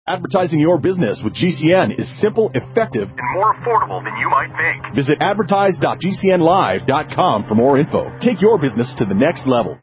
Advertising your business with GCN is simple, effective, and more affordable than you might think. Visit advertise.gcnlive.com for more info. Take your business to the next level.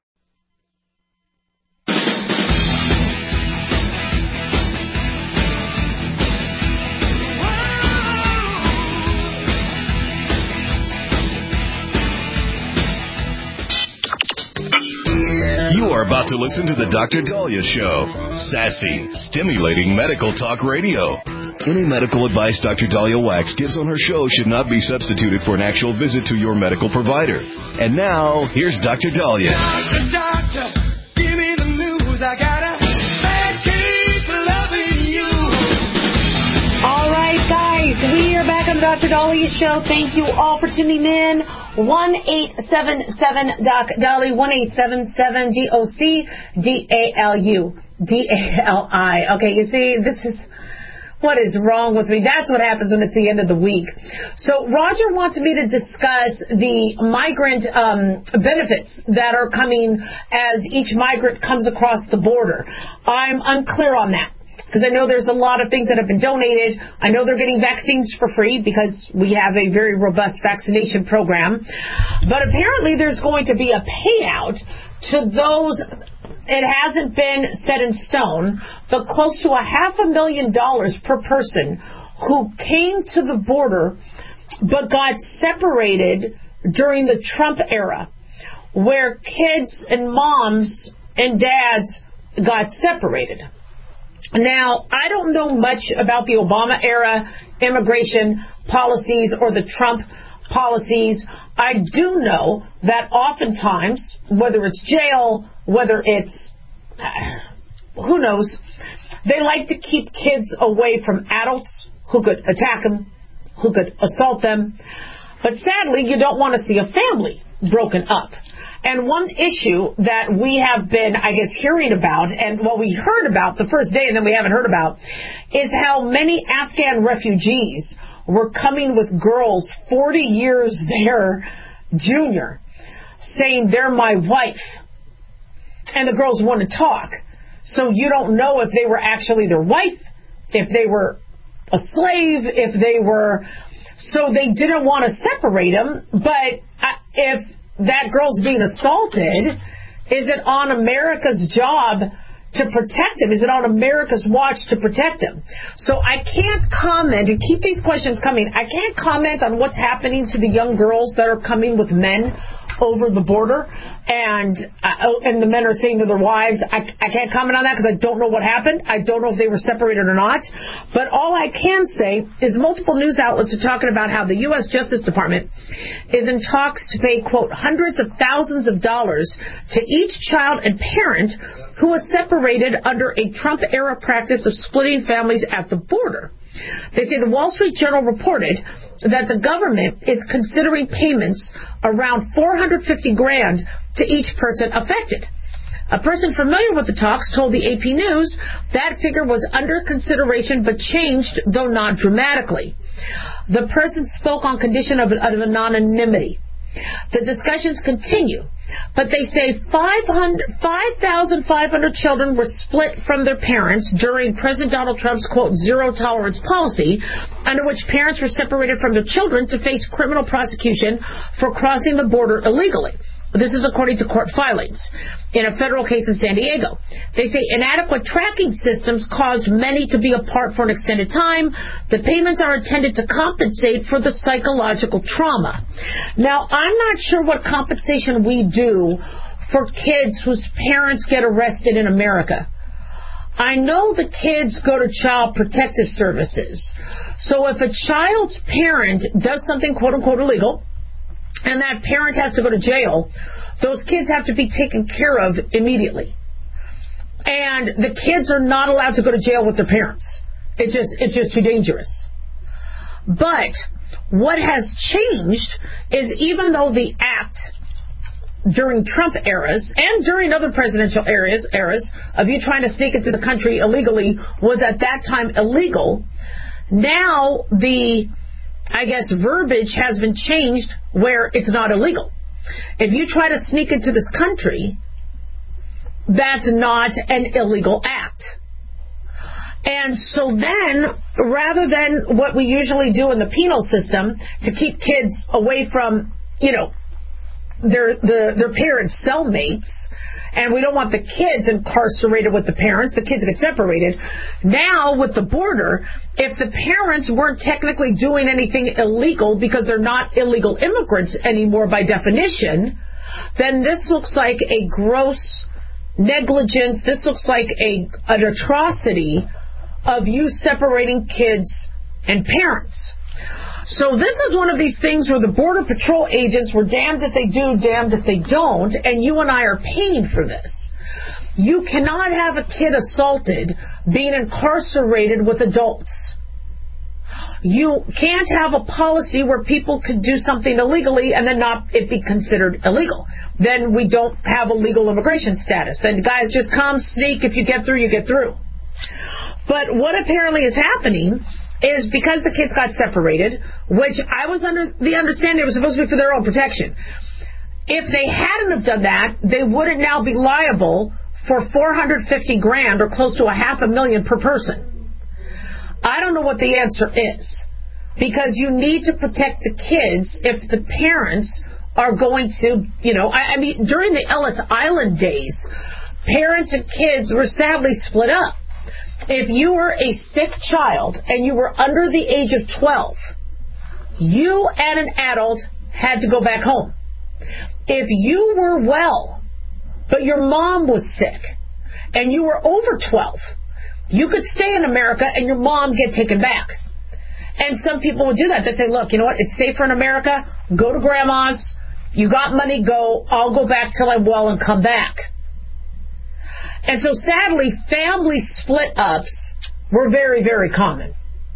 You are about to listen to the Dr. Daliah Show. Sassy, stimulating medical talk radio. Any medical advice Dr. Daliah Wax gives on her show should not be substituted for an actual visit to your medical provider. And now, here's Dr. Daliah. Doctor, give me the news. I got a bad case of loving you. All right, guys, we are back on the Dr. Daliah Show. Thank you all for tuning in. 1-877-DOC-DALI, 1-877-DOC-DALU-DALI. Okay, you see, this is what is wrong with me. That's what happens when it's the end of the week. So Roger wants me to discuss the migrant benefits that are coming as each migrant comes across the border. I'm unclear on that, because I know there's a lot of things that have been donated. I know they're getting vaccines for free because we have a very robust vaccination program. But apparently there's going to be a payout to those, it hasn't been set in stone, but close to $500,000 per person who came to the border but got separated during the Trump era, where kids and moms and dads got separated. Now, I don't know much about the Obama era immigration policies or the Trump policies. I do know that oftentimes, whether it's jail, whether it's, who knows, they like to keep kids away from adults who could attack them, who could assault them. But sadly, you don't want to see a family broken up. And one issue that we have been, I guess, hearing about, and what we heard about the first day and then we haven't heard about, is how many Afghan refugees were coming with girls 40 years their junior, saying they're my wife. And the girls want to talk. So you don't know if they were actually their wife, if they were a slave, if they were... So they didn't want to separate them, but if that girl's being assaulted, is it on America's job to protect them? Is it on America's watch to protect them? So I can't comment, and keep these questions coming, I can't comment on what's happening to the young girls that are coming with men over the border, and the men are saying to their wives, I can't comment on that because I don't know what happened. I don't know if they were separated or not. But all I can say is multiple news outlets are talking about how the U.S. Justice Department is in talks to pay, quote, hundreds of thousands of dollars to each child and parent who was separated under a Trump-era practice of splitting families at the border. They say the Wall Street Journal reported that the government is considering payments around $450,000 to each person affected. A person familiar with the talks told the AP News that figure was under consideration but changed, though not dramatically. The person spoke on condition of anonymity. The discussions continue, but they say 5,500 children were split from their parents during President Donald Trump's, quote, zero-tolerance policy, under which parents were separated from their children to face criminal prosecution for crossing the border illegally. This is according to court filings in a federal case in San Diego. They say inadequate tracking systems caused many to be apart for an extended time. The payments are intended to compensate for the psychological trauma. Now, I'm not sure what compensation we do for kids whose parents get arrested in America. I know the kids go to Child Protective Services. So if a child's parent does something quote-unquote illegal, and that parent has to go to jail, those kids have to be taken care of immediately. And the kids are not allowed to go to jail with their parents. It's just too dangerous. But what has changed is, even though the act during Trump eras and during other presidential eras of you trying to sneak into the country illegally was at that time illegal, now the verbiage has been changed where it's not illegal. If you try to sneak into this country, that's not an illegal act. And so then, rather than what we usually do in the penal system to keep kids away from, their parents' cellmates, and we don't want the kids incarcerated with the parents, the kids get separated. Now, with the border, if the parents weren't technically doing anything illegal because they're not illegal immigrants anymore by definition, then this looks like a gross negligence. This looks like an atrocity of you separating kids and parents. So this is one of these things where the Border Patrol agents were damned if they do, damned if they don't, and you and I are paying for this. You cannot have a kid assaulted being incarcerated with adults. You can't have a policy where people could do something illegally and then not it be considered illegal. Then we don't have a legal immigration status. Then guys just come, sneak. If you get through, you get through. But what apparently is happening is because the kids got separated, which I was under the understanding it was supposed to be for their own protection. If they hadn't have done that, they wouldn't now be liable for $450,000 or close to $500,000 per person. I don't know what the answer is, because you need to protect the kids if the parents are going to, I mean, during the Ellis Island days, parents and kids were sadly split up. If you were a sick child and you were under the age of 12, you and an adult had to go back home. If you were well, but your mom was sick, and you were over 12, you could stay in America and your mom get taken back. And some people would do that. They'd say, look, you know what? It's safer in America. Go to grandma's. You got money, go. I'll go back till I'm well and come back. And so sadly, family split-ups were very, very common.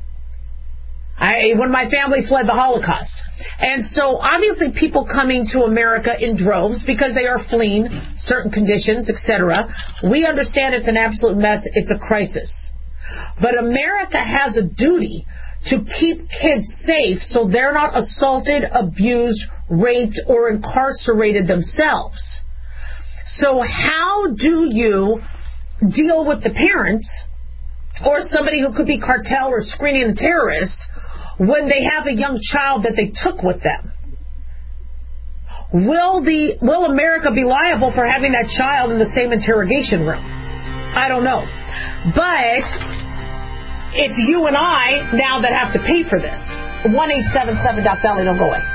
When my family fled the Holocaust. And so obviously people coming to America in droves because they are fleeing certain conditions, etc. We understand it's an absolute mess. It's a crisis. But America has a duty to keep kids safe so they're not assaulted, abused, raped, or incarcerated themselves. So how do you deal with the parents or somebody who could be cartel or screening a terrorist when they have a young child that they took with them? Will America be liable for having that child in the same interrogation room? I don't know. But it's you and I now that have to pay for this. 1-877-DOC-VALLEY. Don't go away.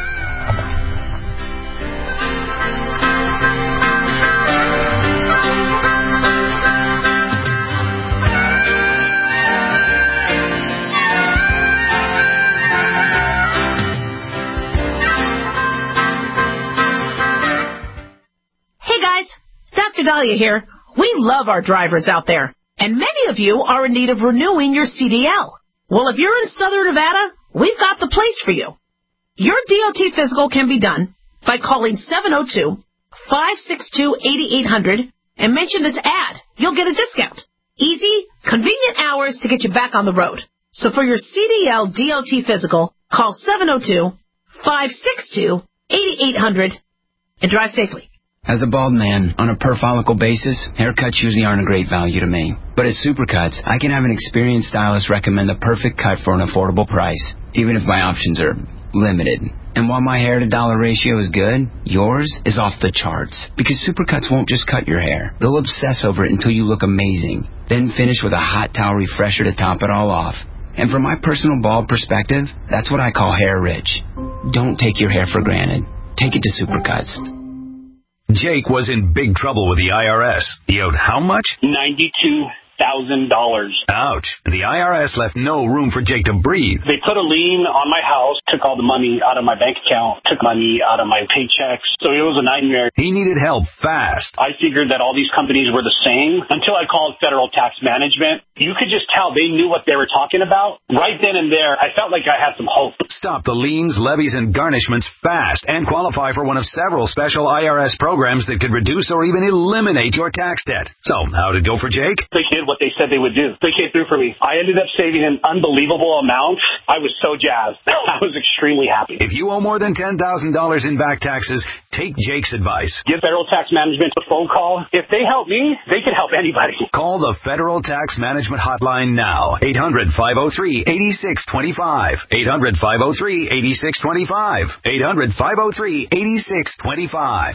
Dr. Dahlia here. We love our drivers out there, and many of you are in need of renewing your CDL. Well, if you're in Southern Nevada, we've got the place for you. Your DOT physical can be done by calling 702-562-8800 and mention this ad. You'll get a discount. Easy, convenient hours to get you back on the road. So for your CDL DOT physical, call 702-562-8800 and drive safely. As a bald man, on a per-follicle basis, haircuts usually aren't a great value to me. But at Supercuts, I can have an experienced stylist recommend the perfect cut for an affordable price, even if my options are limited. And while my hair-to-dollar ratio is good, yours is off the charts. Because Supercuts won't just cut your hair. They'll obsess over it until you look amazing. Then finish with a hot towel refresher to top it all off. And from my personal bald perspective, that's what I call hair rich. Don't take your hair for granted. Take it to Supercuts. Jake was in big trouble with the IRS. He owed how much? $92,000. Ouch. The IRS left no room for Jake to breathe. They put a lien on my house, took all the money out of my bank account, took money out of my paychecks. So it was a nightmare. He needed help fast. I figured that all these companies were the same until I called Federal Tax Management. You could just tell they knew what they were talking about. Right then and there, I felt like I had some hope. Stop the liens, levies, and garnishments fast and qualify for one of several special IRS programs that could reduce or even eliminate your tax debt. So, how'd it go for Jake? The kid did what they said they would do. They came through for me. I ended up saving an unbelievable amount. I was so jazzed. I was extremely happy. If you owe more than $10,000 in back taxes, take Jake's advice. Give Federal Tax Management a phone call. If they help me, they can help anybody. Call the Federal Tax Management Hotline now. 800-503-8625. 800-503-8625. 800-503-8625.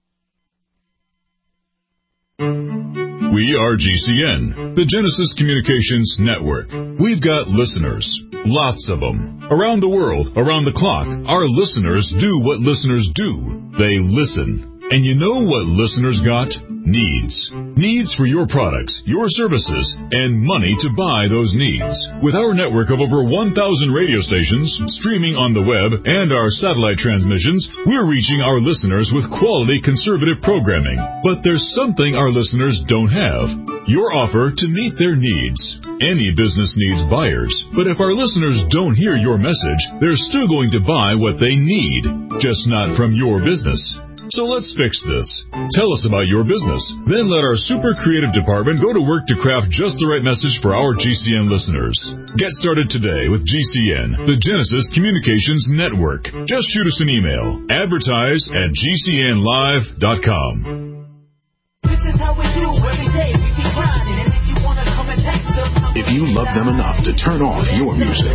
We are GCN, the Genesis Communications Network. We've got listeners, lots of them. Around the world, around the clock, our listeners do what listeners do. They listen. And you know what listeners got? Needs. Needs for your products, your services, and money to buy those needs. With our network of over 1,000 radio stations, streaming on the web, and our satellite transmissions, we're reaching our listeners with quality conservative programming. But there's something our listeners don't have. Your offer to meet their needs. Any business needs buyers, but if our listeners don't hear your message, they're still going to buy what they need, just not from your business. So let's fix this. Tell us about your business. Then let our super creative department go to work to craft just the right message for our GCN listeners. Get started today with GCN, the Genesis Communications Network. Just shoot us an email. Advertise@gcnlive.com. This is how we do every day. We keep grinding, and if you wanna come and text us, if you love them enough to turn off your music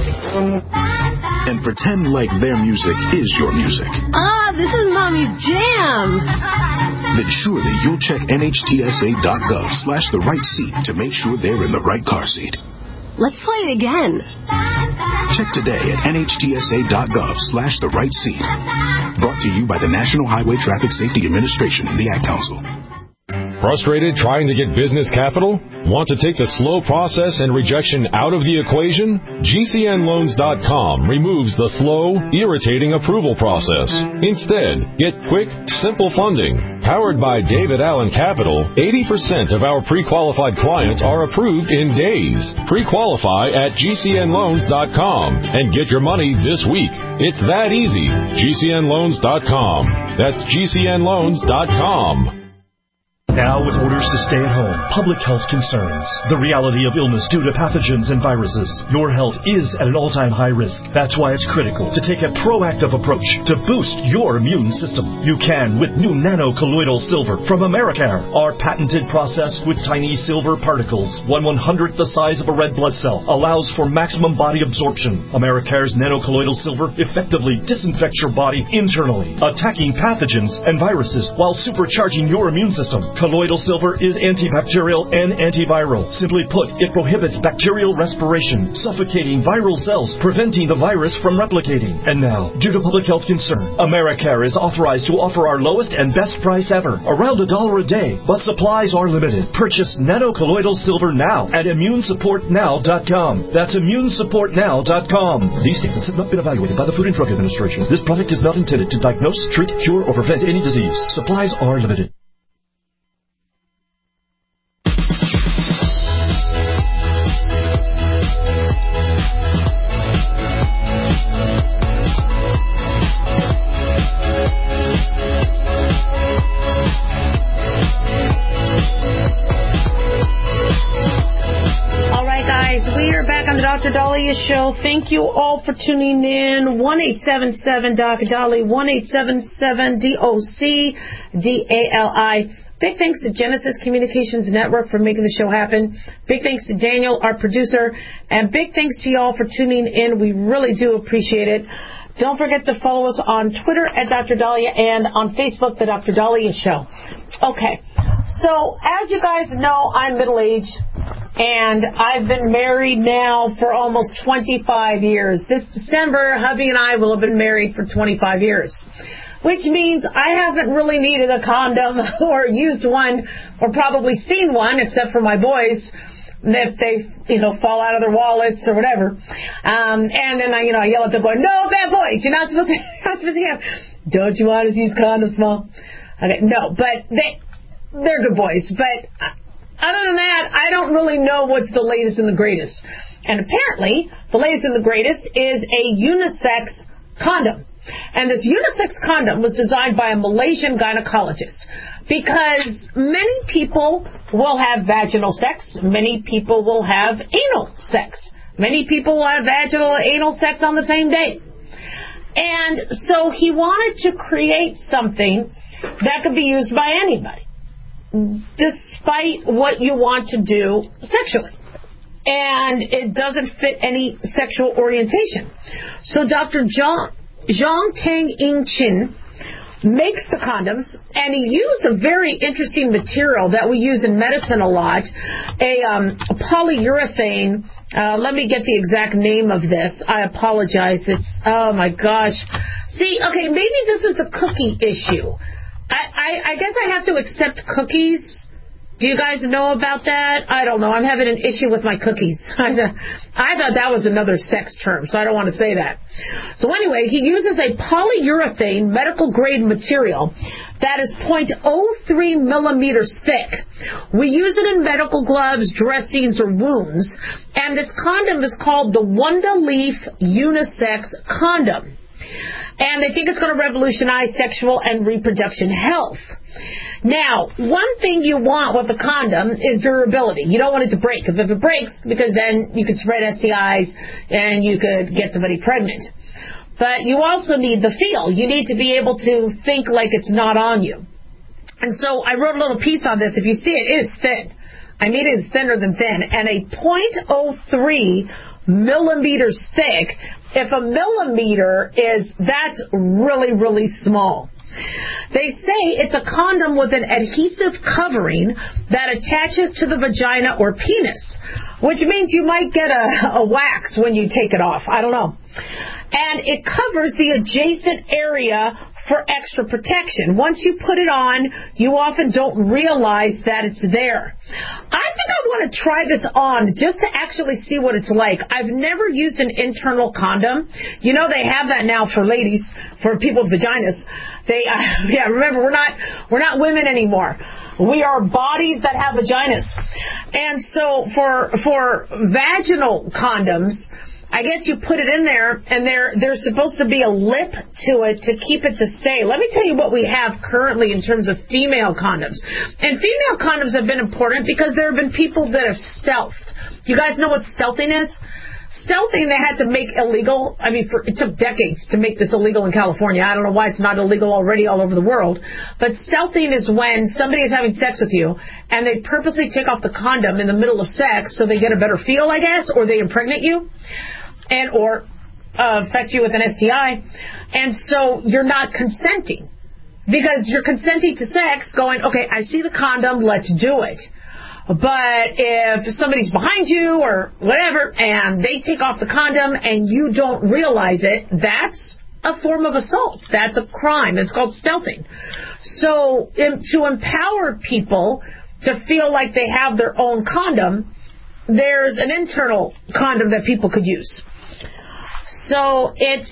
and pretend like their music is your music. This is Mommy's jam. Then surely you'll check NHTSA.gov/the right seat to make sure they're in the right car seat. Let's play it again. Check today at NHTSA.gov/the right seat. Brought to you by the National Highway Traffic Safety Administration and the Ad Council. Frustrated trying to get business capital? Want to take the slow process and rejection out of the equation? GCNloans.com removes the slow, irritating approval process. Instead, get quick, simple funding. Powered by David Allen Capital, 80% of our pre-qualified clients are approved in days. Pre-qualify at GCNloans.com and get your money this week. It's that easy. GCNloans.com. That's GCNloans.com. Now, with orders to stay at home, public health concerns, the reality of illness due to pathogens and viruses, your health is at an all-time high risk. That's why it's critical to take a proactive approach to boost your immune system. You can with new nano-colloidal silver from Americare. Our patented process with tiny silver particles, 1/100th the size of a red blood cell, allows for maximum body absorption. Americare's nano-colloidal silver effectively disinfects your body internally, attacking pathogens and viruses while supercharging your immune system. Colloidal silver is antibacterial and antiviral. Simply put, it prohibits bacterial respiration, suffocating viral cells, preventing the virus from replicating. And now, due to public health concern, Americare is authorized to offer our lowest and best price ever, around $1 a day, but supplies are limited. Purchase nano-colloidal silver now at ImmuneSupportNow.com. That's ImmuneSupportNow.com. These statements have not been evaluated by the Food and Drug Administration. This product is not intended to diagnose, treat, cure, or prevent any disease. Supplies are limited. Dr. Dahlia Show. Thank you all for tuning in. 1-877-DOC-DALI, 1-877-DOC-DALI. Big thanks to Genesis Communications Network for making the show happen. Big thanks to Daniel, our producer. And big thanks to y'all for tuning in. We really do appreciate it. Don't forget to follow us on Twitter at Dr. Dahlia and on Facebook, The Dr. Dahlia Show. Okay, so as you guys know, I'm middle-aged, and I've been married now for almost 25 years. This December, hubby and I will have been married for 25 years, which means I haven't really needed a condom or used one or probably seen one, except for my boys, if they, fall out of their wallets or whatever. And then I yell at them going, no, bad boys, you're not supposed to have. Don't you want us to use condoms, Mom? Okay, no, but they're good boys. But other than that, I don't really know what's the latest and the greatest. And apparently, the latest and the greatest is a unisex condom. And this unisex condom was designed by a Malaysian gynecologist because many people will have vaginal sex. Many people will have anal sex. Many people will have vaginal and anal sex on the same day. And so he wanted to create something that could be used by anybody, despite what you want to do sexually. And it doesn't fit any sexual orientation. So Dr. Zhang Tang Ying Chin makes the condoms, and he used a very interesting material that we use in medicine a lot, a polyurethane. Let me get the exact name of this. I apologize. Oh my gosh. See, okay, maybe this is the cookie issue. I guess I have to accept cookies. Do you guys know about that? I don't know. I'm having an issue with my cookies. I thought that was another sex term, so I don't want to say that. So anyway, he uses a polyurethane medical grade material that is 0.03 millimeters thick. We use it in medical gloves, dressings, or wounds, and this condom is called the Wanda Leaf Unisex Condom. And they think it's going to revolutionize sexual and reproduction health. Now, one thing you want with a condom is durability. You don't want it to break. If it breaks, because then you could spread STIs and you could get somebody pregnant. But you also need the feel. You need to be able to think like it's not on you. And so I wrote a little piece on this. If you see it, it is thin. I mean, it is thinner than thin. And a 0.03 millimeters thick. If a millimeter that's really, really small. They say it's a condom with an adhesive covering that attaches to the vagina or penis, which means you might get a wax when you take it off. I don't know. And it covers the adjacent area for extra protection. Once you put it on, you often don't realize that it's there. I think I want to try this on just to actually see what it's like. I've never used an internal condom. You know, they have that now for ladies, for people with vaginas. Remember, we're not women anymore. We are bodies that have vaginas. And so for vaginal condoms, I guess you put it in there, and there's supposed to be a lip to it to keep it to stay. Let me tell you what we have currently in terms of female condoms. And female condoms have been important because there have been people that have stealthed. You guys know what stealthing is? Stealthing they had to make illegal. I mean, it took decades to make this illegal in California. I don't know why it's not illegal already all over the world. But stealthing is when somebody is having sex with you and they purposely take off the condom in the middle of sex so they get a better feel, I guess, or they impregnate you or affect you with an STI. And so you're not consenting because you're consenting to sex going, okay, I see the condom, let's do it. But if somebody's behind you or whatever and they take off the condom and you don't realize it, that's a form of assault. That's a crime. It's called stealthing. So to empower people to feel like they have their own condom, there's an internal condom that people could use. So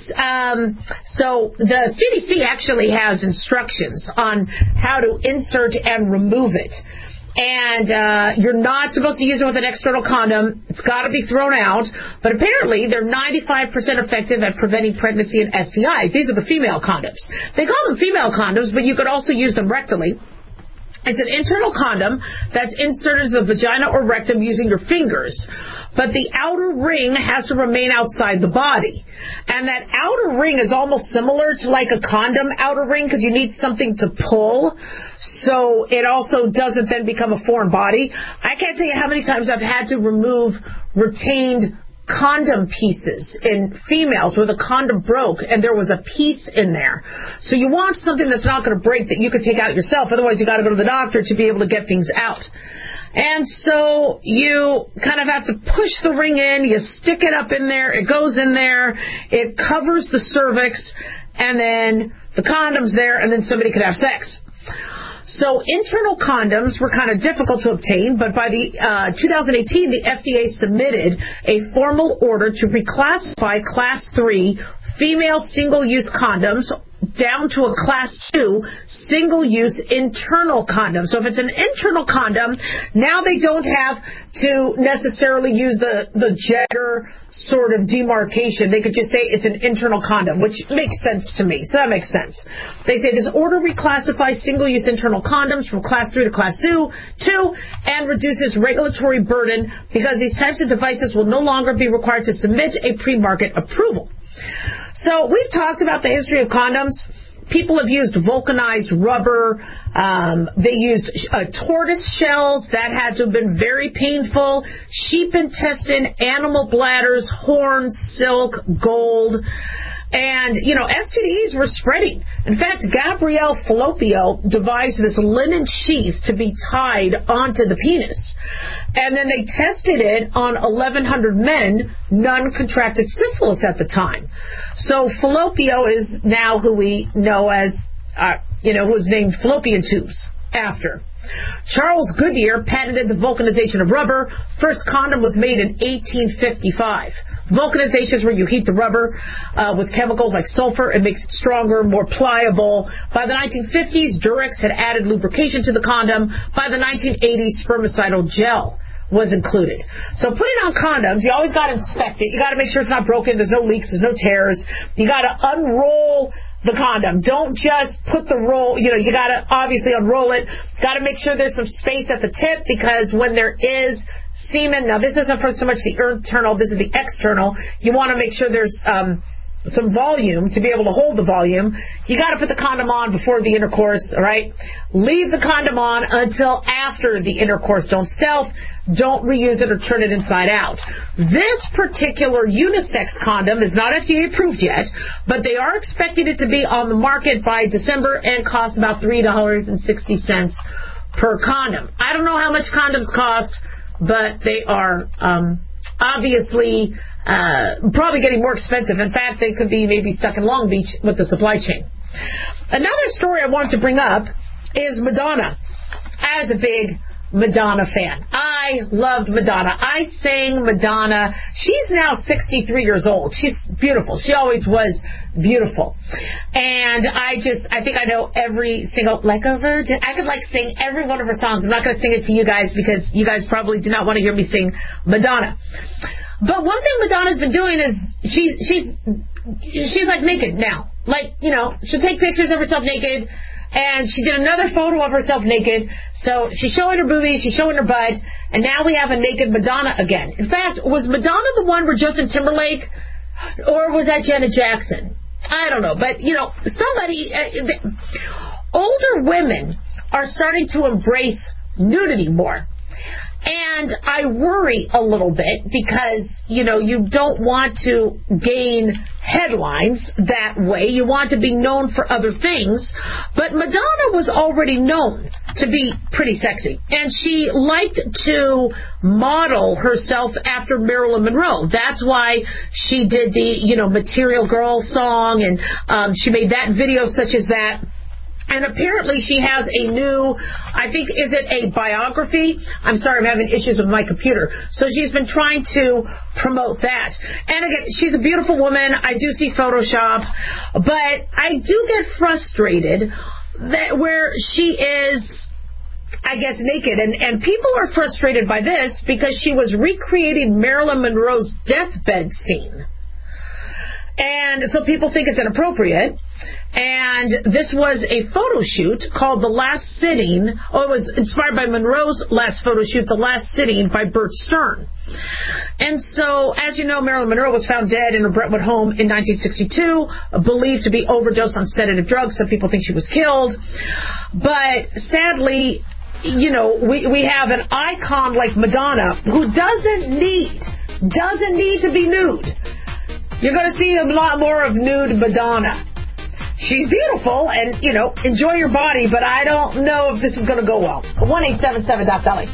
so the CDC actually has instructions on how to insert and remove it. And you're not supposed to use it with an external condom. It's got to be thrown out. But apparently, they're 95% effective at preventing pregnancy and STIs. These are the female condoms. They call them female condoms, but you could also use them rectally. It's an internal condom that's inserted into the vagina or rectum using your fingers. But the outer ring has to remain outside the body. And that outer ring is almost similar to like a condom outer ring because you need something to pull. So it also doesn't then become a foreign body. I can't tell you how many times I've had to remove retained condom pieces in females where the condom broke and there was a piece in there. So you want something that's not going to break that you could take out yourself. Otherwise, you got to go to the doctor to be able to get things out. And so you kind of have to push the ring in. You stick it up in there. It goes in there. It covers the cervix. And then the condom's there. And then somebody could have sex. So internal condoms were kind of difficult to obtain, but by the 2018, the FDA submitted a formal order to reclassify Class 3 female single-use condoms down to a Class 2 single-use internal condom. So if it's an internal condom, now they don't have to necessarily use the gender sort of demarcation. They could just say it's an internal condom, which makes sense to me. So that makes sense. They say this order reclassifies single-use internal condoms from Class 3 to Class 2 and reduces regulatory burden because these types of devices will no longer be required to submit a pre-market approval. So we've talked about the history of condoms. People have used vulcanized rubber. They used tortoise shells. That had to have been very painful. Sheep intestine, animal bladders, horns, silk, gold. And, STDs were spreading. In fact, Gabrielle Falloppio devised this linen sheath to be tied onto the penis. And then they tested it on 1,100 men. None contracted syphilis at the time. So Falloppio is now who we know as, who was named fallopian tubes after. Charles Goodyear patented the vulcanization of rubber. First condom was made in 1855. Vulcanization is where you heat the rubber with chemicals like sulfur. It makes it stronger, more pliable. By the 1950s, Durex had added lubrication to the condom. By the 1980s, spermicidal gel was included. So putting on condoms, you always got to inspect it. You got to make sure it's not broken. There's no leaks. There's no tears. You got to unroll the condom. Don't just put the roll, you got to obviously unroll it. Got to make sure there's some space at the tip because when there is semen, now this isn't for so much the internal, this is the external. You want to make sure there's some volume to be able to hold the volume. You got to put the condom on before the intercourse, all right? Leave the condom on until after the intercourse. Don't stealth. Don't reuse it or turn it inside out. This particular unisex condom is not FDA approved yet, but they are expecting it to be on the market by December and cost about $3.60 per condom. I don't know how much condoms cost, but they are obviously probably getting more expensive. In fact, they could be maybe stuck in Long Beach with the supply chain. Another story I wanted to bring up is Madonna. As a big Madonna fan, I loved Madonna. I sang Madonna. She's now 63 years old. She's beautiful. She always was beautiful. And I think I know every single, like a virgin. I could sing every one of her songs. I'm not going to sing it to you guys because you guys probably do not want to hear me sing Madonna. But one thing Madonna's been doing is she's like naked now. She'll take pictures of herself naked, and she did another photo of herself naked. So she's showing her boobies, she's showing her butt, and now we have a naked Madonna again. In fact, was Madonna the one where Justin Timberlake, or was that Janet Jackson? I don't know, but older women are starting to embrace nudity more. And I worry a little bit because, you don't want to gain headlines that way. You want to be known for other things. But Madonna was already known to be pretty sexy. And she liked to model herself after Marilyn Monroe. That's why she did the, Material Girl song. And she made that video such as that. And apparently she has a new, I think, is it a biography? I'm sorry, I'm having issues with my computer. So she's been trying to promote that. And again, she's a beautiful woman. I do see Photoshop. But I do get frustrated that where she is, I guess, naked. And people are frustrated by this because she was recreating Marilyn Monroe's deathbed scene. And so people think it's inappropriate. And this was a photo shoot called The Last Sitting. It was inspired by Monroe's last photo shoot, The Last Sitting, by Bert Stern. And so, as you know, Marilyn Monroe was found dead in her Brentwood home in 1962, believed to be overdosed on sedative drugs. Some people think she was killed. But sadly, we have an icon like Madonna who doesn't need to be nude. You're going to see a lot more of nude Madonna. She's beautiful and, enjoy your body, but I don't know if this is going to go well. 1-877-DOC-BELLY.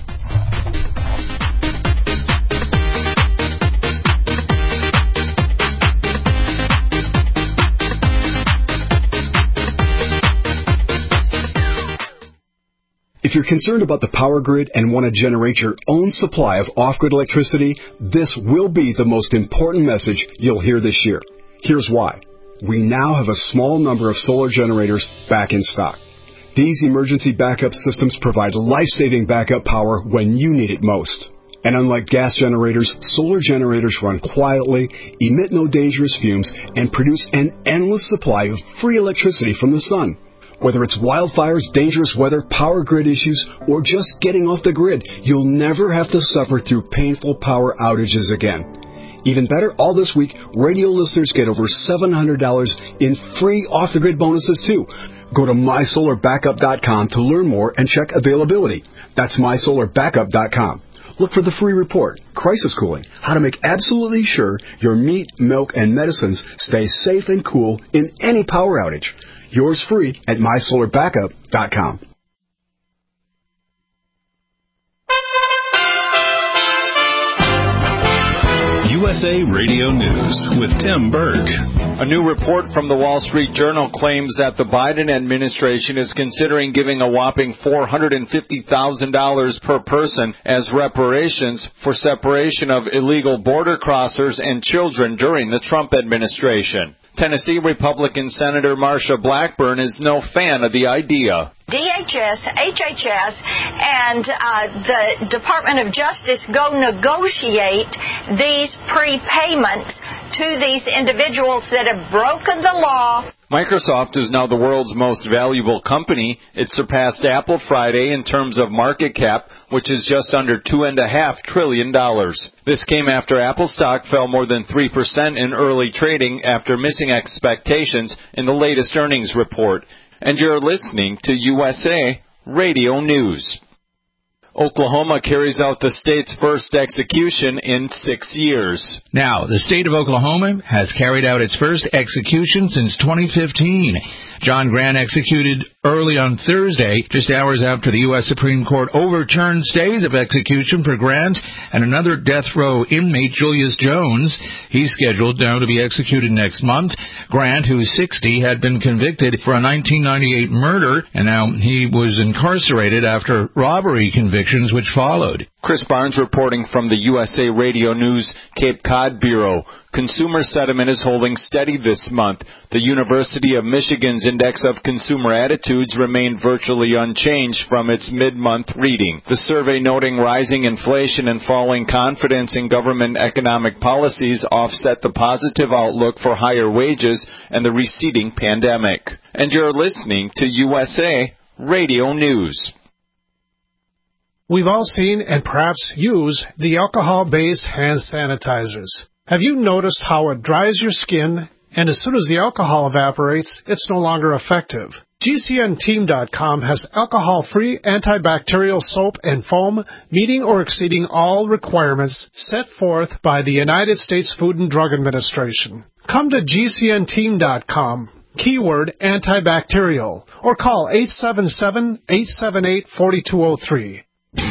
If you're concerned about the power grid and want to generate your own supply of off-grid electricity, this will be the most important message you'll hear this year. Here's why. we now have a small number of solar generators back in stock. These emergency backup systems provide life-saving backup power when you need it most. And unlike gas generators, solar generators run quietly, emit no dangerous fumes, and produce an endless supply of free electricity from the sun. Whether it's wildfires, dangerous weather, power grid issues, or just getting off the grid, you'll never have to suffer through painful power outages again. Even better, all this week, radio listeners get over $700 in free off-the-grid bonuses, too. Go to MySolarBackup.com to learn more and check availability. That's MySolarBackup.com. Look for the free report, Crisis Cooling, how to make absolutely sure your meat, milk, and medicines stay safe and cool in any power outage. Yours free at MySolarBackup.com. USA Radio News with Tim Berg. A new report from the Wall Street Journal claims that the Biden administration is considering giving a whopping $450,000 per person as reparations for separation of illegal border crossers and children during the Trump administration. Tennessee Republican Senator Marsha Blackburn is no fan of the idea. DHS, HHS, and the Department of Justice go negotiate these prepayments to these individuals that have broken the law. Microsoft is now the world's most valuable company. It surpassed Apple Friday in terms of market cap, which is just under $2.5 trillion. This came after Apple stock fell more than 3% in early trading after missing expectations in the latest earnings report. And you're listening to USA Radio News. Oklahoma carries out the state's first execution in 6 years. Now, the state of Oklahoma has carried out its first execution since 2015. John Grant executed early on Thursday, just hours after the U.S. Supreme Court overturned stays of execution for Grant and another death row inmate, Julius Jones. He's scheduled now to be executed next month. Grant, who's 60, had been convicted for a 1998 murder, and now he was incarcerated after robbery convictions which followed. Chris Barnes reporting from the USA Radio News Cape Cod Bureau. Consumer sentiment is holding steady this month. The University of Michigan's Index of Consumer Attitudes remained virtually unchanged from its mid-month reading. The survey noting rising inflation and falling confidence in government economic policies offset the positive outlook for higher wages and the receding pandemic. And you're listening to USA Radio News. We've all seen and perhaps use the alcohol-based hand sanitizers. Have you noticed how it dries your skin, and as soon as the alcohol evaporates, it's no longer effective? GCNteam.com has alcohol-free antibacterial soap and foam meeting or exceeding all requirements set forth by the United States Food and Drug Administration. Come to GCNteam.com, keyword antibacterial, or call 877-878-4203.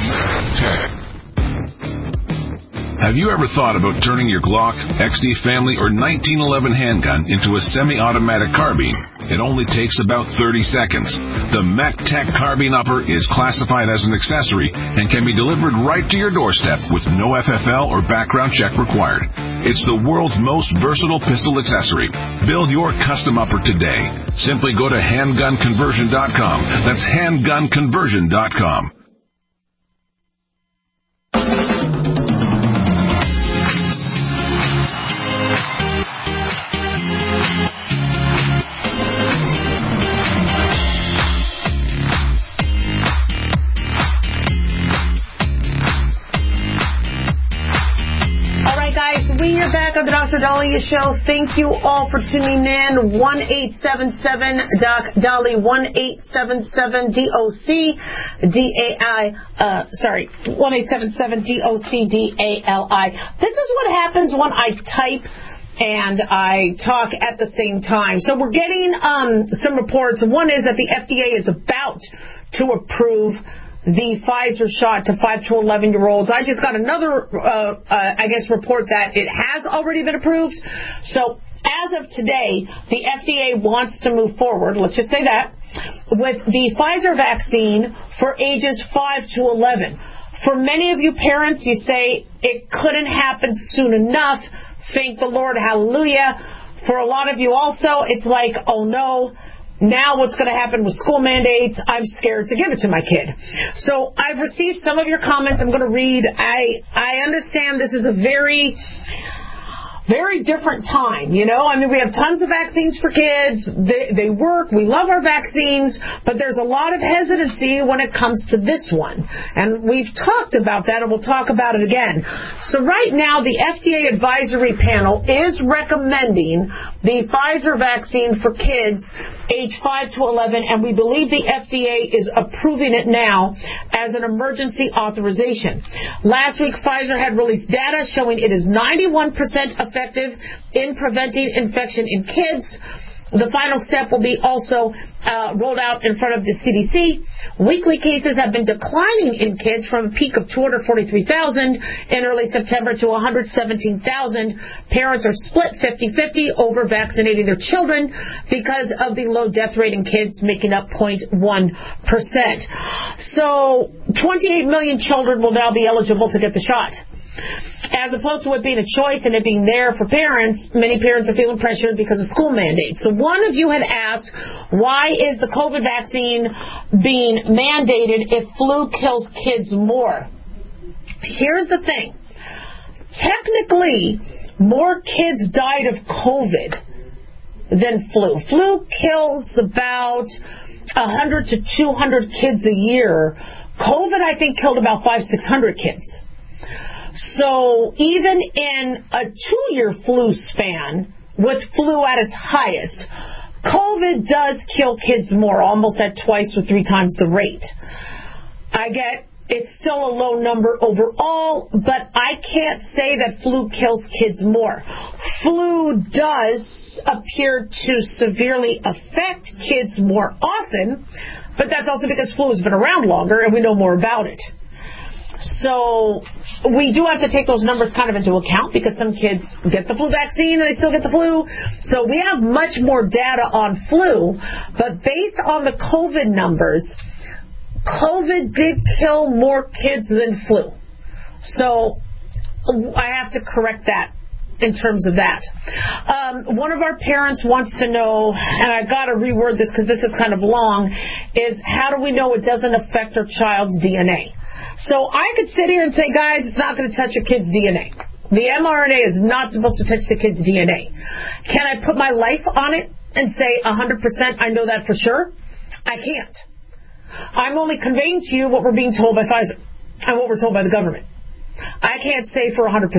Have you ever thought about turning your Glock, XD Family, or 1911 handgun into a semi-automatic carbine? It only takes about 30 seconds. The MacTech Carbine Upper is classified as an accessory and can be delivered right to your doorstep with no FFL or background check required. It's the world's most versatile pistol accessory. Build your custom upper today. Simply go to handgunconversion.com. That's handgunconversion.com. We are back on the Dr. Daliah Show. Thank you all for tuning in. 1-877-DOC-DALI, 1-877-DOC-DALI. This is what happens when I type and I talk at the same time. So we're getting some reports. One is that the FDA is about to approve the Pfizer shot to 5 to 11-year-olds. I just got another, report that it has already been approved. So as of today, the FDA wants to move forward, let's just say that, with the Pfizer vaccine for ages 5 to 11. For many of you parents, you say it couldn't happen soon enough. Thank the Lord, hallelujah. For a lot of you also, it's like, oh no, now what's going to happen with school mandates? I'm scared to give it to my kid. So I've received some of your comments. I'm going to read. I understand this is a very different time, you know. I mean, we have tons of vaccines for kids. They work. We love our vaccines, but there's a lot of hesitancy when it comes to this one. And we've talked about that, and we'll talk about it again. So right now, the FDA advisory panel is recommending the Pfizer vaccine for kids age 5 to 11, and we believe the FDA is approving it now as an emergency authorization. Last week, Pfizer had released data showing it is 91% effective in preventing infection in kids. The final step will be also rolled out in front of the CDC. Weekly cases have been declining in kids from a peak of 243,000 in early September to 117,000. Parents are split 50-50 over vaccinating their children because of the low death rate in kids, making up 0.1%. So 28 million children will now be eligible to get the shot. As opposed to it being a choice and it being there for parents, many parents are feeling pressured because of school mandates. So one of you had asked, why is the COVID vaccine being mandated if flu kills kids more? Here's the thing. Technically, more kids died of COVID than flu. Flu kills about 100 to 200 kids a year. COVID, I think, killed about 500-600 kids. So even in a 2-year flu span, with flu at its highest, COVID does kill kids more, almost at 2 or 3 times the rate. I get it's still a low number overall, but I can't say that flu kills kids more. Flu does appear to severely affect kids more often, but that's also because flu has been around longer and we know more about it. So we do have to take those numbers kind of into account because some kids get the flu vaccine and they still get the flu. So we have much more data on flu, but based on the COVID numbers, COVID did kill more kids than flu. So I have to correct that in terms of that. One of our parents wants to know, and I've got to reword this because this is kind of long, is how do we know it doesn't affect our child's DNA? So I could sit here and say, guys, it's not going to touch your kid's DNA. The mRNA is not supposed to touch the kid's DNA. Can I put my life on it and say 100% I know that for sure? I can't. I'm only conveying to you what we're being told by Pfizer and what we're told by the government. I can't say for 100%.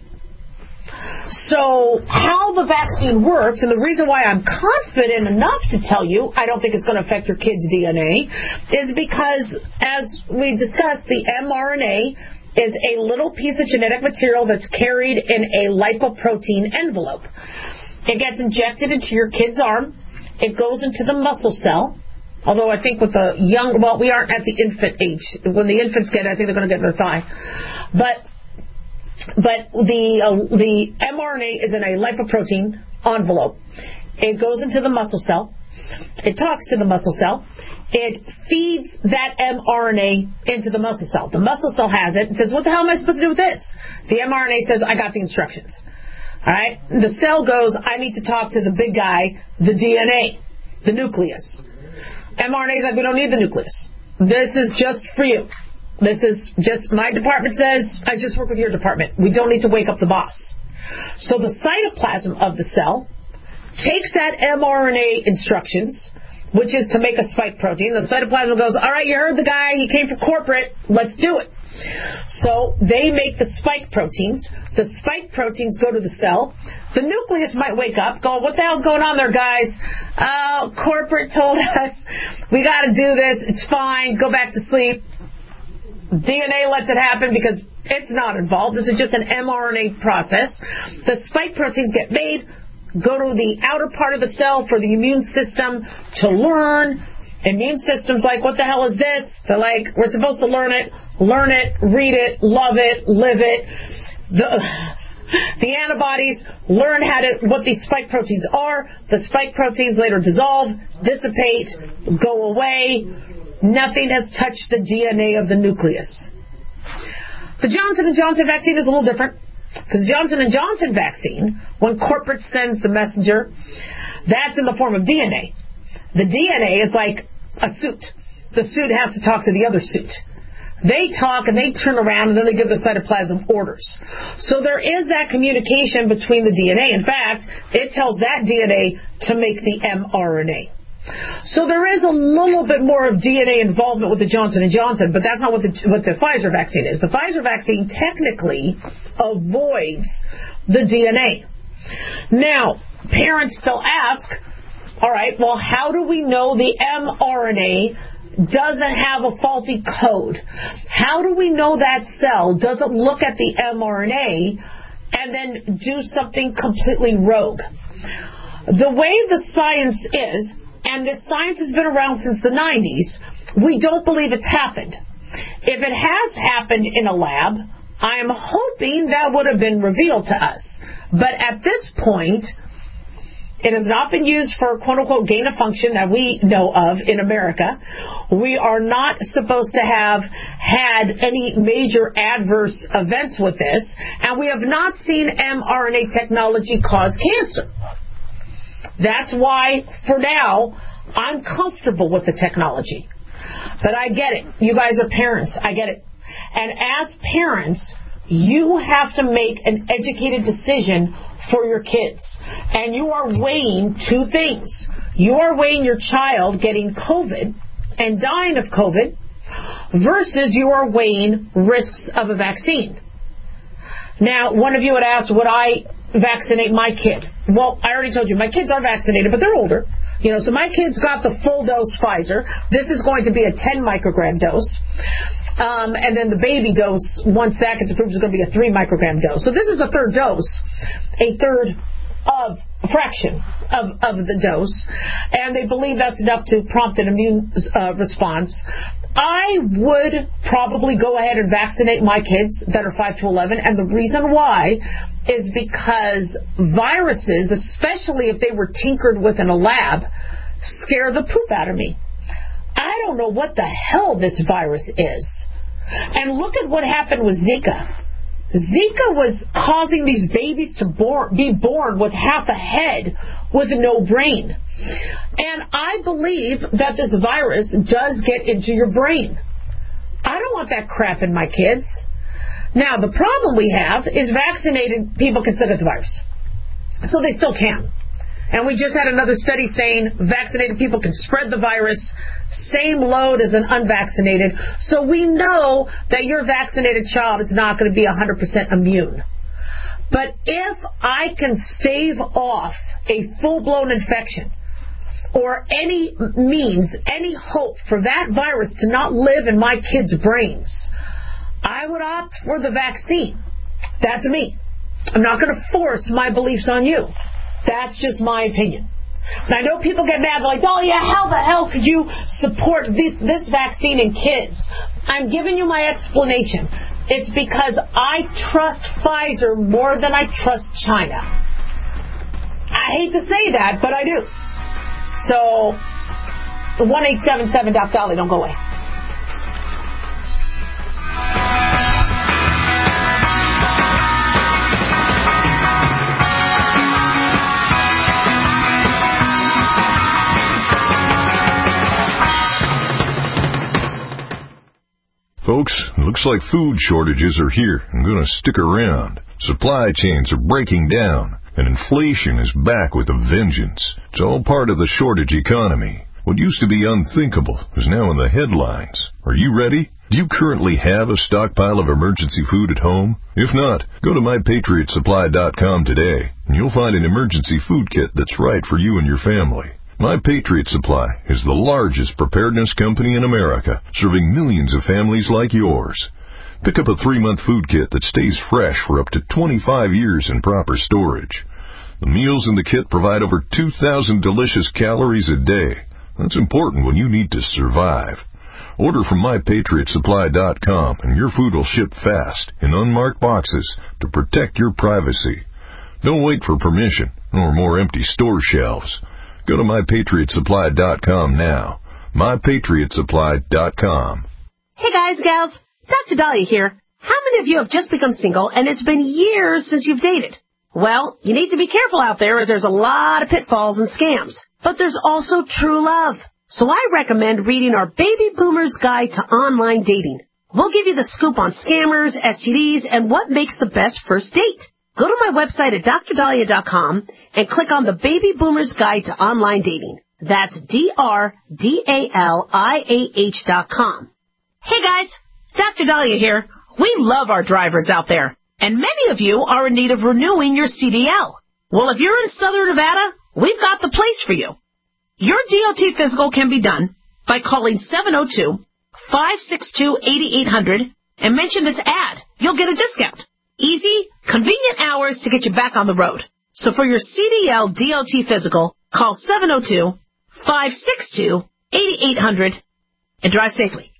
So how the vaccine works, and the reason why I'm confident enough to tell you I don't think it's going to affect your kid's DNA, is because, as we discussed, the mRNA is a little piece of genetic material that's carried in a lipoprotein envelope. It gets injected into your kid's arm. It goes into the muscle cell. Although I think with the young, well, we aren't at the infant age. When the infants get it, I think they're going to get it in their thigh. But the mRNA is in a lipoprotein envelope. It goes into the muscle cell. It talks to the muscle cell. It feeds that mRNA into the muscle cell. The muscle cell has it and says, what the hell am I supposed to do with this? The mRNA says, I got the instructions. All right? The cell goes, I need to talk to the big guy, the DNA, the nucleus. mRNA is like, we don't need the nucleus. This is just for you. This is just, my department says, I just work with your department. We don't need to wake up the boss. So the cytoplasm of the cell takes that mRNA instructions, which is to make a spike protein. The cytoplasm goes, all right, you heard the guy, he came from corporate, let's do it. So they make the spike proteins. The spike proteins go to the cell. The nucleus might wake up, go, what the hell's going on there, guys? Corporate told us we got to do this. It's fine. Go back to sleep. DNA lets it happen because it's not involved. This is just an mRNA process. The spike proteins get made, go to the outer part of the cell for the immune system to learn. Immune system's like, what the hell is this? They're like, we're supposed to learn it, read it, love it, live it. The antibodies learn what these spike proteins are. The spike proteins later dissolve, dissipate, go away. Nothing has touched the DNA of the nucleus. The Johnson & Johnson vaccine is a little different. Because Johnson & Johnson vaccine, when corporate sends the messenger, that's in the form of DNA. The DNA is like a suit. The suit has to talk to the other suit. They talk and they turn around and then they give the cytoplasm orders. So there is that communication between the DNA. In fact, it tells that DNA to make the mRNA. So there is a little bit more of DNA involvement with the Johnson & Johnson, but that's not what the Pfizer vaccine is. The Pfizer vaccine technically avoids the DNA. Now, parents still ask, all right, well, how do we know the mRNA doesn't have a faulty code? How do we know that cell doesn't look at the mRNA and then do something completely rogue? The way the science is, and this science has been around since the 90s, we don't believe it's happened. If it has happened in a lab, I am hoping that would have been revealed to us. But at this point, it has not been used for quote-unquote gain of function that we know of in America. We are not supposed to have had any major adverse events with this, and we have not seen mRNA technology cause cancer. That's why, for now, I'm comfortable with the technology. But I get it. You guys are parents. I get it. And as parents, you have to make an educated decision for your kids. And you are weighing two things. You are weighing your child getting COVID and dying of COVID versus you are weighing risks of a vaccine. Now, one of you had asked, would I vaccinate my kid? Well, I already told you, my kids are vaccinated, but they're older. So my kids got the full dose Pfizer. This is going to be a 10 microgram dose. And then the baby dose, once that gets approved, is going to be a 3 microgram dose. So this is a third dose, a third of a fraction of the dose. And they believe that's enough to prompt an immune response. I would probably go ahead and vaccinate my kids that are 5 to 11. And the reason why is because viruses, especially if they were tinkered with in a lab, scare the poop out of me. I don't know what the hell this virus is. And look at what happened with Zika. Zika was causing these babies to be born with half a head with no brain. And I believe that this virus does get into your brain. I don't want that crap in my kids. Now, the problem we have is vaccinated people can still get the virus. So they still can. And we just had another study saying vaccinated people can spread the virus, same load as an unvaccinated. So we know that your vaccinated child is not going to be 100% immune. But if I can stave off a full-blown infection or any means, any hope for that virus to not live in my kids' brains, I would opt for the vaccine. That's me. I'm not going to force my beliefs on you. That's just my opinion. And I know people get mad. They're like, oh, yeah, how the hell could you support this vaccine in kids? I'm giving you my explanation. It's because I trust Pfizer more than I trust China. I hate to say that, but I do. So, 1-877-DOC-DOLLY. Don't go away. Folks, it looks like food shortages are here and going to stick around. Supply chains are breaking down, and inflation is back with a vengeance. It's all part of the shortage economy. What used to be unthinkable is now in the headlines. Are you ready? Do you currently have a stockpile of emergency food at home? If not, go to MyPatriotSupply.com today, and you'll find an emergency food kit that's right for you and your family. My Patriot Supply is the largest preparedness company in America, serving millions of families like yours. Pick up a 3-month food kit that stays fresh for up to 25 years in proper storage. The meals in the kit provide over 2,000 delicious calories a day. That's important when you need to survive. Order from MyPatriotSupply.com and your food will ship fast in unmarked boxes to protect your privacy. Don't wait for permission or more empty store shelves. Go to MyPatriotSupply.com now. MyPatriotSupply.com. Hey guys, gals, Dr. Dahlia here. How many of you have just become single and it's been years since you've dated? Well, you need to be careful out there as there's a lot of pitfalls and scams. But there's also true love. So I recommend reading our Baby Boomer's Guide to Online Dating. We'll give you the scoop on scammers, STDs, and what makes the best first date. Go to my website at drdahlia.com and click on the Baby Boomer's Guide to Online Dating. That's DRDALIAH.com. Hey guys, Dr. Dahlia here. We love our drivers out there, and many of you are in need of renewing your CDL. Well, if you're in Southern Nevada, we've got the place for you. Your DOT physical can be done by calling 702-562-8800 and mention this ad. You'll get a discount. Easy, convenient hours to get you back on the road. So for your CDL DOT physical, call 702-562-8800 and drive safely.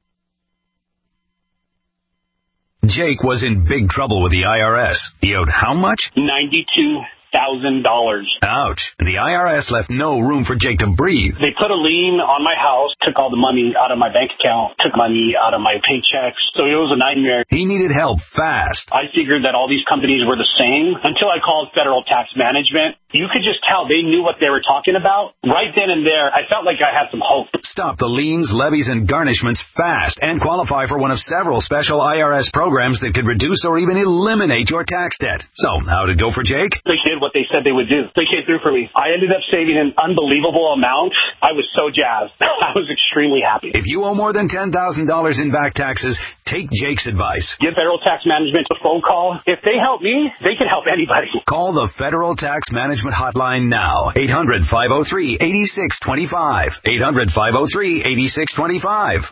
Jake was in big trouble with the IRS. He owed how much? $92,000. Ouch. The IRS left no room for Jake to breathe. They put a lien on my house, took all the money out of my bank account, took money out of my paychecks. So it was a nightmare. He needed help fast. I figured that all these companies were the same until I called Federal Tax Management. You could just tell they knew what they were talking about. Right then and there, I felt like I had some hope. Stop the liens, levies, and garnishments fast and qualify for one of several special IRS programs that could reduce or even eliminate your tax debt. So, how'd it go for Jake? They did what they said they would do. They came through for me. I ended up saving an unbelievable amount. I was so jazzed. I was extremely happy. If you owe more than $10,000 in back taxes, take Jake's advice. Give Federal Tax Management a phone call. If they help me, they can help anybody. Call the Federal Tax Management hotline now. 800-503-8625. 800-503-8625.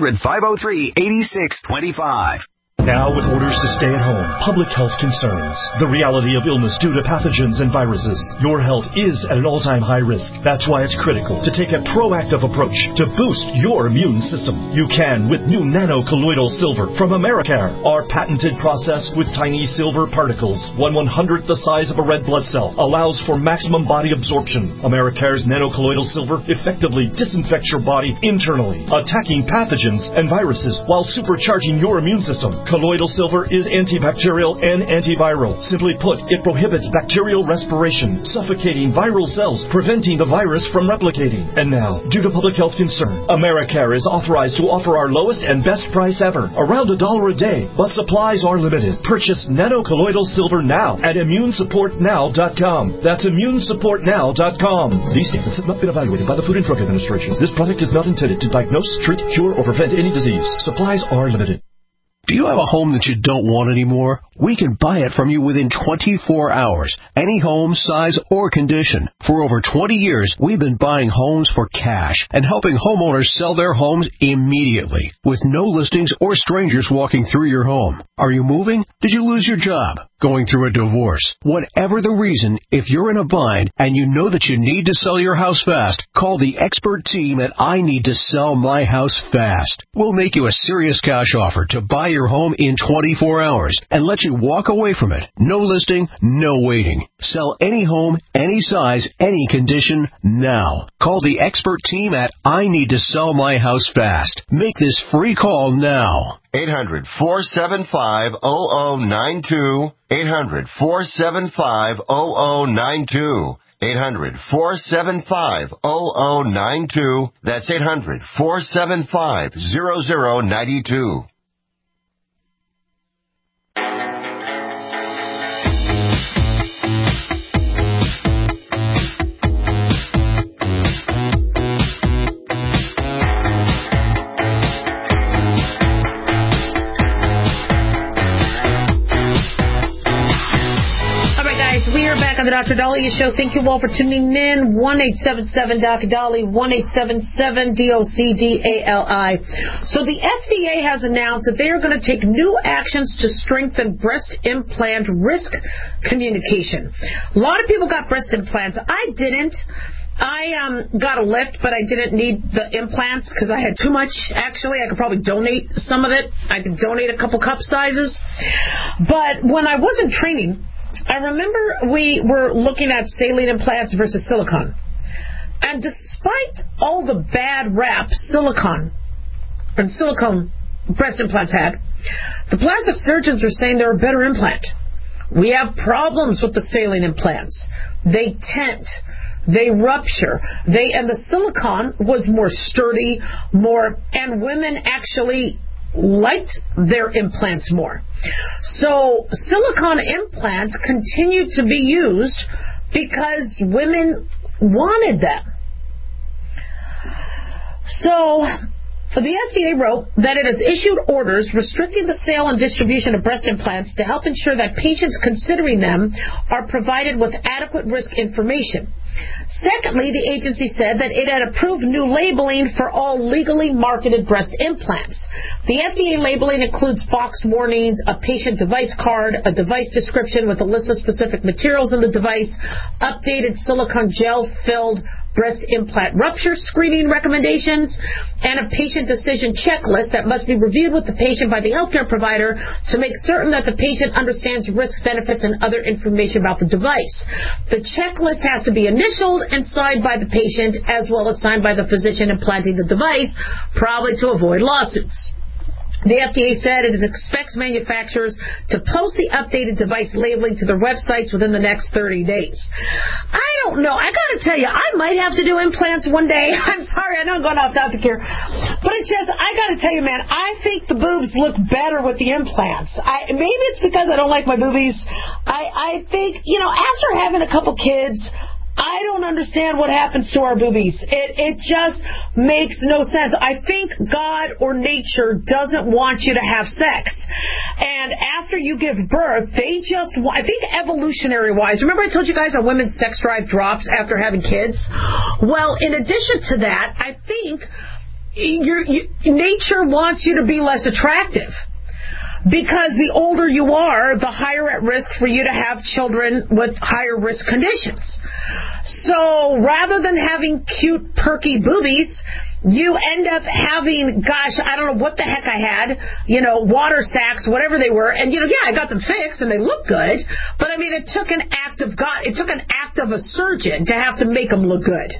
800-503-8625. Now, with orders to stay at home, public health concerns, the reality of illness due to pathogens and viruses, your health is at an all-time high risk. That's why it's critical to take a proactive approach to boost your immune system. You can with new nano-colloidal silver from Americare. Our patented process with tiny silver particles, 1/100th the size of a red blood cell, allows for maximum body absorption. Americare's nano-colloidal silver effectively disinfects your body internally, attacking pathogens and viruses while supercharging your immune system. Colloidal silver is antibacterial and antiviral. Simply put, it prohibits bacterial respiration, suffocating viral cells, preventing the virus from replicating. And now, due to public health concern, Americare is authorized to offer our lowest and best price ever, around $1 a day, but supplies are limited. Purchase nano-colloidal silver now at immunesupportnow.com. That's immunesupportnow.com. These statements have not been evaluated by the Food and Drug Administration. This product is not intended to diagnose, treat, cure, or prevent any disease. Supplies are limited. Do you have a home that you don't want anymore? We can buy it from you within 24 hours. Any home, size, or condition. For over 20 years, we've been buying homes for cash and helping homeowners sell their homes immediately with no listings or strangers walking through your home. Are you moving? Did you lose your job? Going through a divorce? Whatever the reason, if you're in a bind and you know that you need to sell your house fast, call the expert team at I Need to Sell My House Fast. We'll make you a serious cash offer to buy your home in 24 hours and let you walk away from it. No listing, no waiting. Sell any home, any size, any condition, now. Call the expert team at I Need to Sell My House Fast. Make this free call now. 800-475-0092. 800-475-0092. 800-475-0092. That's 800-475-0092. We are back on the Dr. Dahlia Show. Thank you all for tuning in. 1-877-Dr. 1-877-DOCDALI. So the FDA has announced that they are going to take new actions to strengthen breast implant risk communication. A lot of people got breast implants. I didn't. I got a lift, but I didn't need the implants because I had too much. Actually, I could probably donate some of it. I could donate a couple cup sizes. But when I wasn't training, I remember we were looking at saline implants versus silicone. And despite all the bad rap silicone breast implants had, the plastic surgeons are saying they're a better implant. We have problems with the saline implants. They tent. They rupture. And the silicone was more sturdy, and women actually liked their implants more. So silicone implants continue to be used because women wanted them. So the FDA wrote that it has issued orders restricting the sale and distribution of breast implants to help ensure that patients considering them are provided with adequate risk information. Secondly, the agency said that it had approved new labeling for all legally marketed breast implants. The FDA labeling includes boxed warnings, a patient device card, a device description with a list of specific materials in the device, updated silicone gel-filled breast implant rupture screening recommendations, and a patient decision checklist that must be reviewed with the patient by the healthcare provider to make certain that the patient understands risk, benefits, and other information about the device. The checklist has to be initialed and signed by the patient as well as signed by the physician implanting the device, probably to avoid lawsuits. The FDA said it expects manufacturers to post the updated device labeling to their websites within the next 30 days. I don't know. I got to tell you, I might have to do implants one day. I'm sorry, I know I'm going off topic here. But it's just, I got to tell you, man, I think the boobs look better with the implants. Maybe it's because I don't like my boobies. I think, after having a couple kids, I don't understand what happens to our boobies. It just makes no sense. I think God or nature doesn't want you to have sex. And after you give birth, I think evolutionary-wise, remember I told you guys how women's sex drive drops after having kids? Well, in addition to that, I think nature wants you to be less attractive. Because the older you are, the higher at risk for you to have children with higher risk conditions. So rather than having cute, perky boobies, you end up having, I don't know what the heck I had, water sacks, whatever they were. And, I got them fixed and they look good. But, it took an act of God. It took an act of a surgeon to have to make them look good.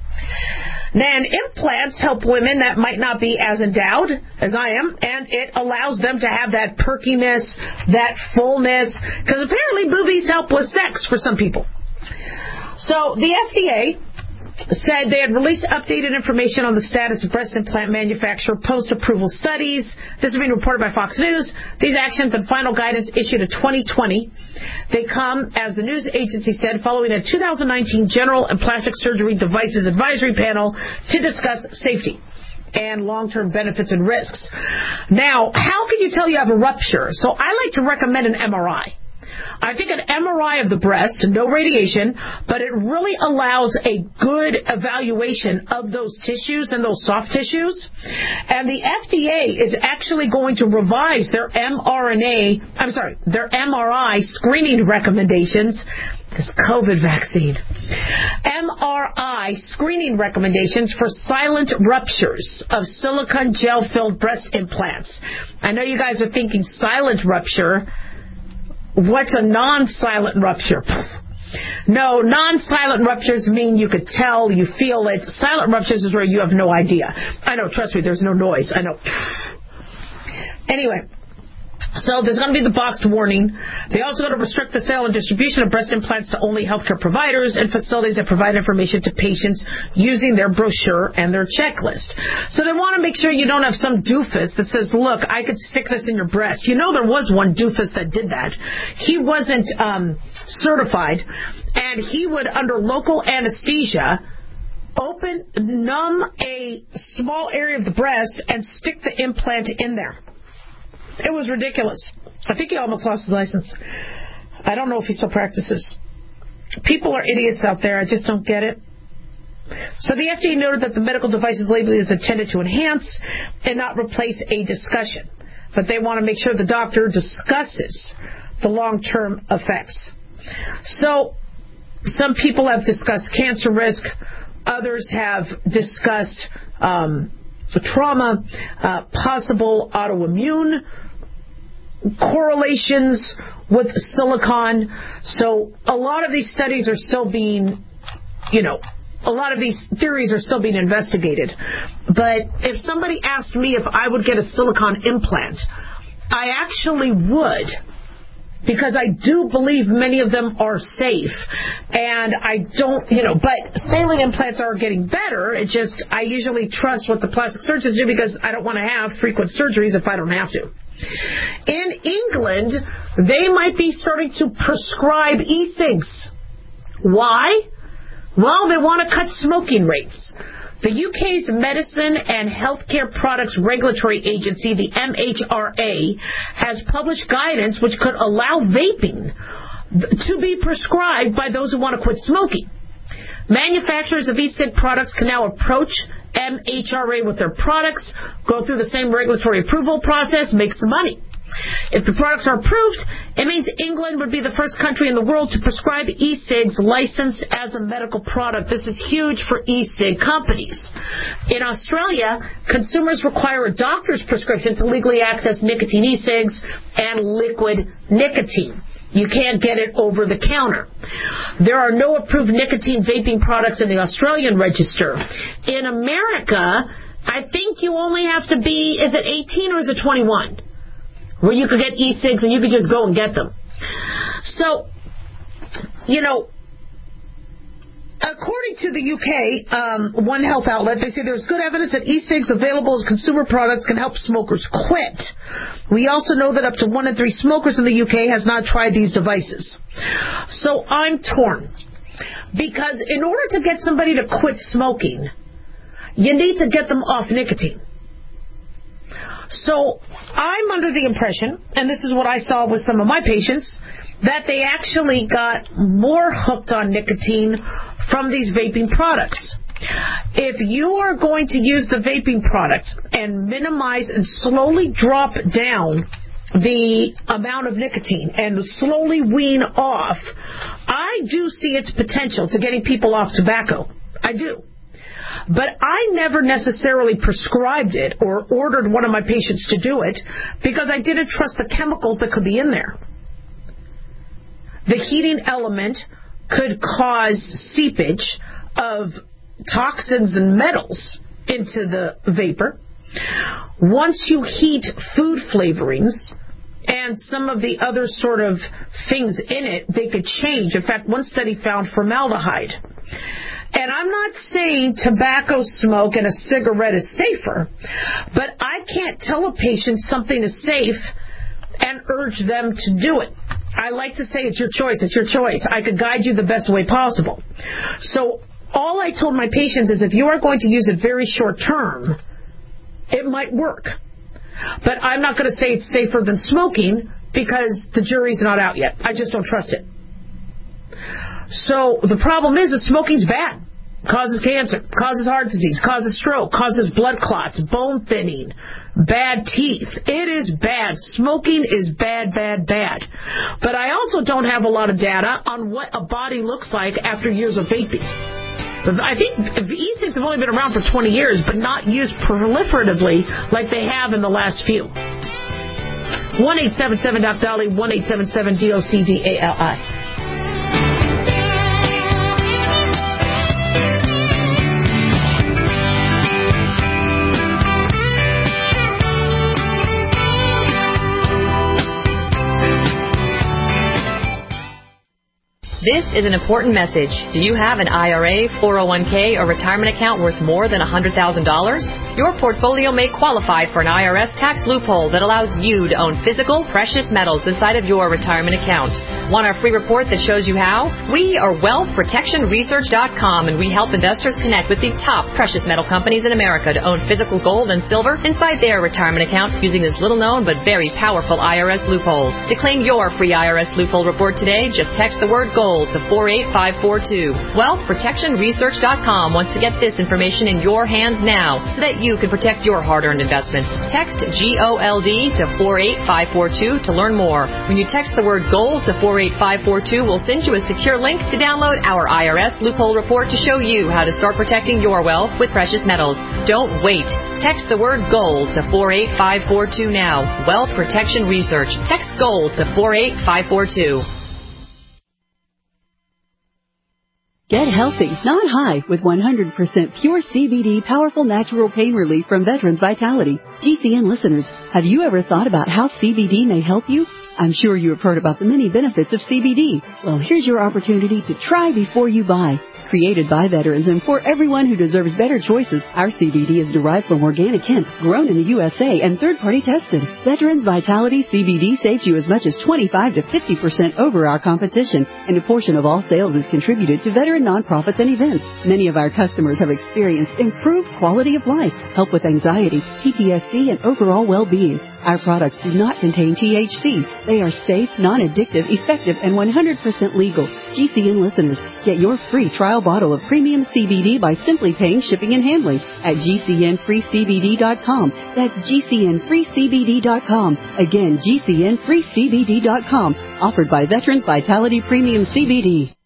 And implants help women that might not be as endowed as I am, and it allows them to have that perkiness, that fullness, because apparently boobies help with sex for some people. So the FDA said they had released updated information on the status of breast implant manufacturer post-approval studies. This is being reported by Fox News. These actions and final guidance issued in 2020. They come, as the news agency said, following a 2019 General and Plastic Surgery Devices Advisory Panel to discuss safety and long-term benefits and risks. Now, how can you tell you have a rupture? So I like to recommend an MRI. I think an MRI of the breast, no radiation, but it really allows a good evaluation of those tissues and those soft tissues. And the FDA is actually going to revise their MRI screening recommendations. This COVID vaccine. MRI screening recommendations for silent ruptures of silicone gel-filled breast implants. I know you guys are thinking silent rupture. What's a non-silent rupture? No, non-silent ruptures mean you could tell, you feel it. Silent ruptures is where you have no idea. I know, trust me, there's no noise. I know. Anyway, so there's going to be the boxed warning. They also going to restrict the sale and distribution of breast implants to only healthcare providers and facilities that provide information to patients using their brochure and their checklist. So they want to make sure you don't have some doofus that says, look, I could stick this in your breast. There was one doofus that did that. He wasn't certified, and he would, under local anesthesia, numb a small area of the breast and stick the implant in there. It was ridiculous. I think he almost lost his license. I don't know if he still practices. People are idiots out there. I just don't get it. So the FDA noted that the medical devices labeling is intended to enhance and not replace a discussion. But they want to make sure the doctor discusses the long-term effects. So some people have discussed cancer risk. Others have discussed trauma, possible autoimmune correlations with silicon. So a lot of these studies are still being, a lot of these theories are still being investigated. But if somebody asked me if I would get a silicone implant, I actually would. Because I do believe many of them are safe. And I don't, but saline implants are getting better. It just, I usually trust what the plastic surgeons do because I don't want to have frequent surgeries if I don't have to. In England, they might be starting to prescribe e-cigs. Why? Well, they want to cut smoking rates. The UK's Medicine and Healthcare Products Regulatory Agency, the MHRA, has published guidance which could allow vaping to be prescribed by those who want to quit smoking. Manufacturers of e-cig products can now approach MHRA with their products, go through the same regulatory approval process, make some money. If the products are approved, it means England would be the first country in the world to prescribe e-cigs licensed as a medical product. This is huge for e-cig companies. In Australia, consumers require a doctor's prescription to legally access nicotine e-cigs and liquid nicotine. You can't get it over the counter. There are no approved nicotine vaping products in the Australian register. In America, I think you only have to be, is it 18 or is it 21? Where you could get e-cigs and you could just go and get them. So, according to the UK, One Health outlet, they say there's good evidence that e-cigs available as consumer products can help smokers quit. We also know that up to 1 in 3 smokers in the UK has not tried these devices. So I'm torn. Because in order to get somebody to quit smoking, you need to get them off nicotine. So I'm under the impression, and this is what I saw with some of my patients, that they actually got more hooked on nicotine from these vaping products. If you are going to use the vaping product and minimize and slowly drop down the amount of nicotine and slowly wean off, I do see its potential to getting people off tobacco. I do. But I never necessarily prescribed it or ordered one of my patients to do it because I didn't trust the chemicals that could be in there. The heating element could cause seepage of toxins and metals into the vapor. Once you heat food flavorings and some of the other sort of things in it, they could change. In fact, one study found formaldehyde. And I'm not saying tobacco smoke and a cigarette is safer, but I can't tell a patient something is safe and urge them to do it. I like to say it's your choice. It's your choice. I could guide you the best way possible. So all I told my patients is if you are going to use it very short term, it might work. But I'm not going to say it's safer than smoking because the jury's not out yet. I just don't trust it. So the problem is that smoking's bad. Causes cancer, causes heart disease, causes stroke, causes blood clots, bone thinning, bad teeth. It is bad. Smoking is bad, bad, bad. But I also don't have a lot of data on what a body looks like after years of vaping. I think e-cigs have only been around for 20 years, but not used proliferatively like they have in the last few. 1-877-DOC-DOLLY, 1-877-DOC-DALI. This is an important message. Do you have an IRA, 401k, or retirement account worth more than $100,000? Your portfolio may qualify for an IRS tax loophole that allows you to own physical, precious metals inside of your retirement account. Want our free report that shows you how? We are WealthProtectionResearch.com, and we help investors connect with the top precious metal companies in America to own physical gold and silver inside their retirement account using this little-known but very powerful IRS loophole. To claim your free IRS loophole report today, just text the word GOLD to 48542. WealthProtectionResearch.com wants to get this information in your hands now so that you can protect your hard-earned investments. Text GOLD to 48542 to learn more. When you text the word GOLD to 48542, we'll send you a secure link to download our IRS loophole report to show you how to start protecting your wealth with precious metals. Don't wait. Text the word GOLD to 48542 now. Wealth Protection Research. Text GOLD to 48542. Get healthy, not high, with 100% pure CBD powerful natural pain relief from Veterans Vitality. GCN listeners, have you ever thought about how CBD may help you? I'm sure you have heard about the many benefits of CBD. Well, here's your opportunity to try before you buy. Created by veterans and for everyone who deserves better choices, our CBD is derived from organic hemp, grown in the USA and third-party tested. Veterans Vitality CBD saves you as much as 25 to 50% over our competition, and a portion of all sales is contributed to veteran nonprofits and events. Many of our customers have experienced improved quality of life, help with anxiety, PTSD, and overall well-being. Our products do not contain THC. They are safe, non-addictive, effective, and 100% legal. GCN listeners, get your free trial bottle of premium CBD by simply paying shipping and handling at GCNFreeCBD.com. That's GCNFreeCBD.com. Again, GCNFreeCBD.com. Offered by Veterans Vitality Premium CBD.